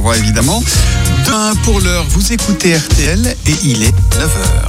voix évidemment. Demain, pour l'heure, vous écoutez RTL et il est 9h.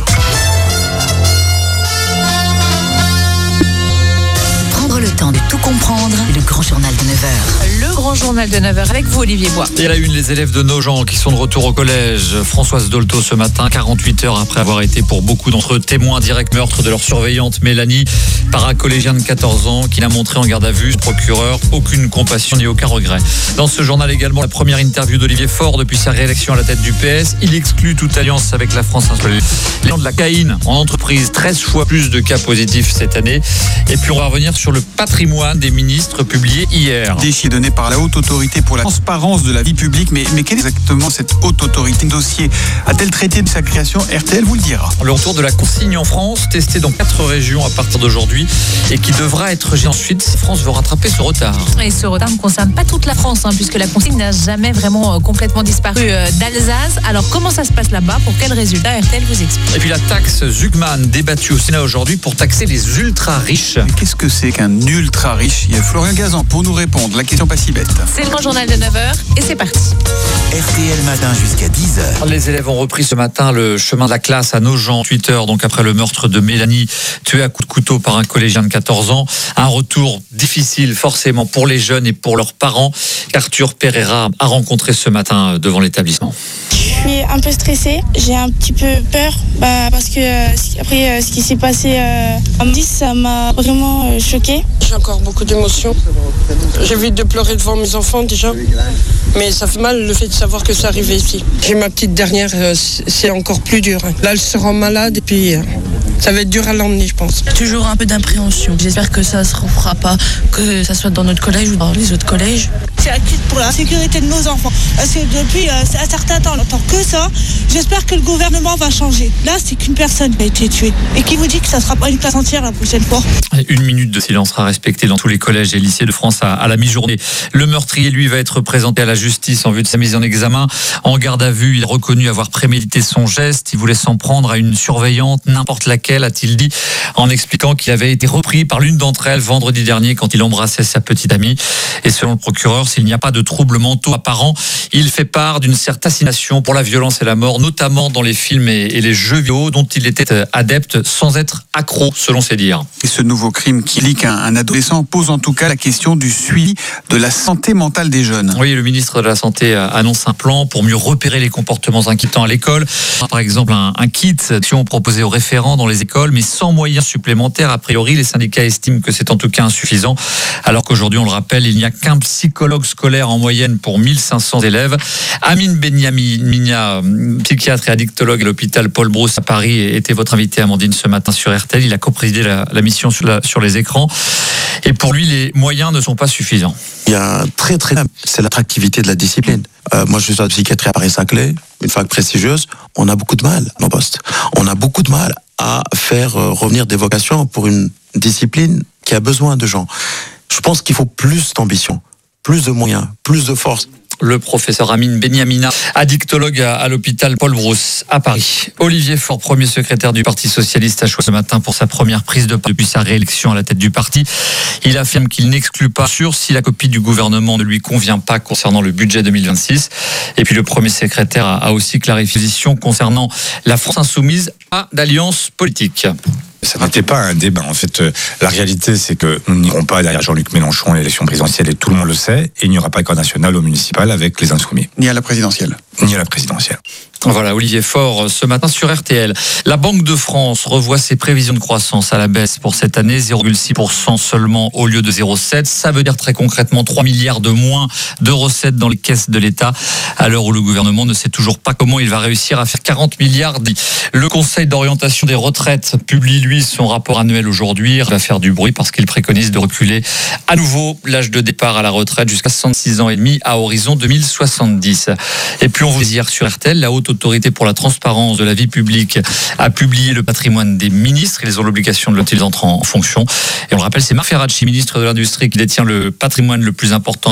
Prendre le temps de tout comprendre, le grand journal de 9h. Le grand journal de 9h avec vous, Olivier Bois. Et à la une, les élèves de Nogent qui sont de retour au collège. Françoise Dolto ce matin, 48 heures après avoir été pour beaucoup d'entre eux témoins direct meurtre de leur surveillante Mélanie par un collégien de 14 ans qui l'a montré en garde à vue. Procureur, aucune compassion ni aucun regret. Dans ce journal également, la première interview d'Olivier Faure depuis sa réélection à la tête du PS. Il exclut toute alliance avec la France Insoumise. L'élan de la caïne en entreprise, 13 fois plus de cas positifs cette année. Et puis on va revenir sur le patrimoine des ministres publié hier. Défi donné par la Haute Autorité pour la transparence de la vie publique. Mais quelle est exactement cette Haute Autorité? Le dossier a-t-elle traité de sa création? RTL vous le dira. Le retour de la consigne en France, testé dans 4 régions à partir d'aujourd'hui et qui devra être géré ensuite si France veut rattraper ce retard. Et ce retard ne concerne pas toute la France, puisque la consigne n'a jamais vraiment complètement disparu d'Alsace. Alors comment ça se passe là-bas? Pour quel résultat? RTL vous explique. Et puis la taxe Zuckman débattue au Sénat aujourd'hui pour taxer les ultra riches. Mais qu'est-ce que c'est qu'un ultra riche? Il y a Florian Gazan pour nous répondre. La question pas si bête. C'est le grand journal de 9h et c'est parti. RTL matin jusqu'à 10h. Les élèves ont repris ce matin le chemin de la classe à Nogent, 8 heures, donc après le meurtre de Mélanie, tuée à coups de couteau par un collégien de 14 ans. Un retour difficile forcément pour les jeunes et pour leurs parents qu'Arthur Pereira a rencontré ce matin devant l'établissement. Je suis un peu stressée, j'ai un petit peu peur parce que après ce qui s'est passé à midi, ça m'a vraiment choquée. J'ai encore beaucoup d'émotions. J'évite de pleurer devant mes enfants déjà, mais ça fait mal le fait de savoir que ça arrivait ici. J'ai ma petite dernière, c'est encore plus dur. Là, elle se rend malade et puis ça va être dur à l'emmener, je pense. Toujours un peu d'appréhension. J'espère que ça ne se refera pas, que ça soit dans notre collège ou dans les autres collèges. C'est acquis pour la sécurité de nos enfants. Parce que depuis un certain temps, on n'entend que ça. J'espère que le gouvernement va changer. Là, c'est qu'une personne qui a été tuée. Et qui vous dit que ça ne sera pas une classe entière la prochaine fois? 1 minute de silence sera respectée dans tous les collèges et lycées de France à la mi-journée. Le meurtrier, lui, va être présenté à la justice en vue de sa mise en examen. En garde à vue, il est reconnu avoir prémédité son geste. Il voulait s'en prendre à une surveillante, n'importe laquelle, a-t-il dit, en expliquant qu'il avait été repris par l'une d'entre elles vendredi dernier quand il embrassait sa petite amie. Et selon le procureur, s'il n'y a pas de troubles mentaux apparents, il fait part d'une certaine fascination pour la violence et la mort, notamment dans les films et les jeux vidéo dont il était adepte sans être accro, selon ses dires. Et ce nouveau crime qui lie qu'un adolescent pose en tout cas la question du suivi de la santé mentale des jeunes. Oui, le ministre de la Santé annonce un plan pour mieux repérer les comportements inquiétants à l'école. Par exemple, un kit d'action proposé aux référents dans les écoles, mais sans moyens supplémentaires. A priori, les syndicats estiment que c'est en tout cas insuffisant, alors qu'aujourd'hui, on le rappelle, il n'y a qu'un psychologue scolaire en moyenne pour 1500 élèves. Amine Benyamina, psychiatre et addictologue à l'hôpital Paul Brousse à Paris, était votre invité, Amandine, ce matin sur RTL. Il a coprésidé la mission sur les écrans. Et pour lui, les moyens ne sont pas suffisants. Il y a un très c'est l'attractivité de la discipline. Moi, je suis à la psychiatrie à Paris-Saclay, une fac prestigieuse. On a beaucoup de mal en poste. On a beaucoup de mal à faire revenir des vocations pour une discipline qui a besoin de gens. Je pense qu'il faut plus d'ambition, plus de moyens, plus de force. Le professeur Amine Benyamina, addictologue à l'hôpital Paul Brousse à Paris. Olivier Faure, premier secrétaire du Parti Socialiste, a choisi ce matin pour sa première prise de parole depuis sa réélection à la tête du parti. Il affirme qu'il n'exclut pas si la copie du gouvernement ne lui convient pas concernant le budget 2026. Et puis le premier secrétaire a aussi clarifié sa position concernant la France Insoumise, pas d'alliance politique. Ça n'était pas un débat. En fait, la réalité, c'est que nous n'irons pas derrière Jean-Luc Mélenchon à l'élection présidentielle, et tout le monde le sait, et il n'y aura pas de corps national au municipal avec les Insoumis. Ni à la présidentielle. Ni à la présidentielle. Voilà, Olivier Faure, ce matin sur RTL. La Banque de France revoit ses prévisions de croissance à la baisse pour cette année, 0,6% seulement au lieu de 0,7%. Ça veut dire très concrètement 3 milliards de moins de recettes dans les caisses de l'État, à l'heure où le gouvernement ne sait toujours pas comment il va réussir à faire 40 milliards. Le Conseil d'orientation des retraites publie, lui, son rapport annuel aujourd'hui. Il va faire du bruit parce qu'il préconise de reculer à nouveau l'âge de départ à la retraite jusqu'à 66 ans et demi à horizon 2070. Et puis on vous dit hier sur RTL, la Haute Autorité pour la transparence de la vie publique a publié le patrimoine des ministres. Ils ont l'obligation de le entrer en fonction. Et on le rappelle, c'est Marc Ferracci, ministre de l'Industrie, qui détient le patrimoine le plus important